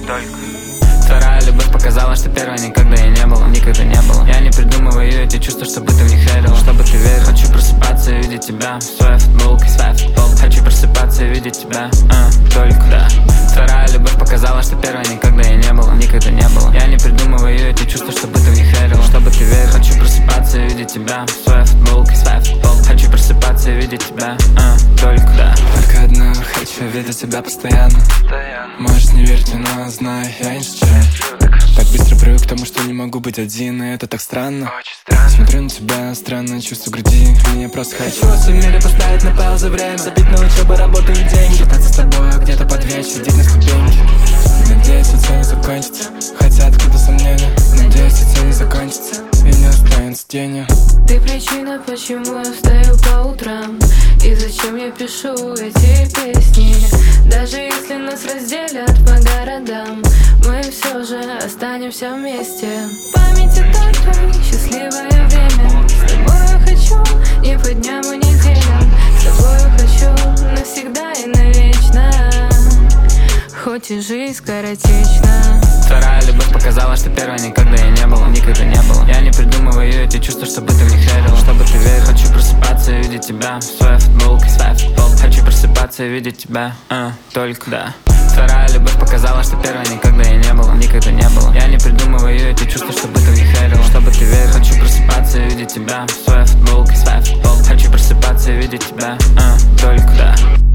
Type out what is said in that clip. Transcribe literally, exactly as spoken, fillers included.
только. Вторая любовь показала, что первой никогда и не было, никогда не было. Я не придумываю эти чувства, чтобы ты в них верил, чтобы ты верил. Хочу просыпаться и видеть тебя в своей футболке, своя футболка. Хочу просыпаться и видеть тебя, а, только, да. Вторая любовь показала, что первой никогда и не было, никогда не было. Я не придумываю эти чувства, чтобы ты в них верил, чтобы ты верил. Хочу просыпаться и видеть тебя в своей футболке, своя футболка. Хочу просыпаться и видеть тебя, а, только, да. Только одно, хочу видеть тебя постоянно. Можешь не верить, но знаю, я не шучу. Так быстро привык к тому, что не могу быть один, и это так странно. Смотрю на тебя, странное чувство в груди, и я просто хочу во всем мире поставить на паузу время, забить на учебу, работу и деньги, считаться с тобой где-то под вечер, сидеть на ступеньке. Надеюсь, это не закончится, хотя откуда сомнения. Надеюсь, это не закончится, и не останется тенью. Ты причина, почему я встаю по утрам, и зачем я пишу эти песни. Даже если нас разделят по городам, мы все же останемся вместе. В памяти только счастливое время. С тобой я хочу не по дням и неделям. С тобой я хочу навсегда и навечно, хоть и жизнь скоротечна. Вторая любовь показала, что первой никогда и не было, никогда не было. Я не придумываю эти чувства, чтобы ты в них верил, чтобы ты верил. Хочу просыпаться и видеть тебя в своей футболке, своя футболка. Хочу просыпаться и видеть тебя, а, только, да. Вторая любовь показала, что первой никогда и не было, никогда не было. Я не придумываю эти чувства, чтобы ты в них верил, чтобы ты верил. Хочу просыпаться и видеть тебя в своей футболке, своя футболка. Хочу просыпаться и видеть тебя, а, только, да.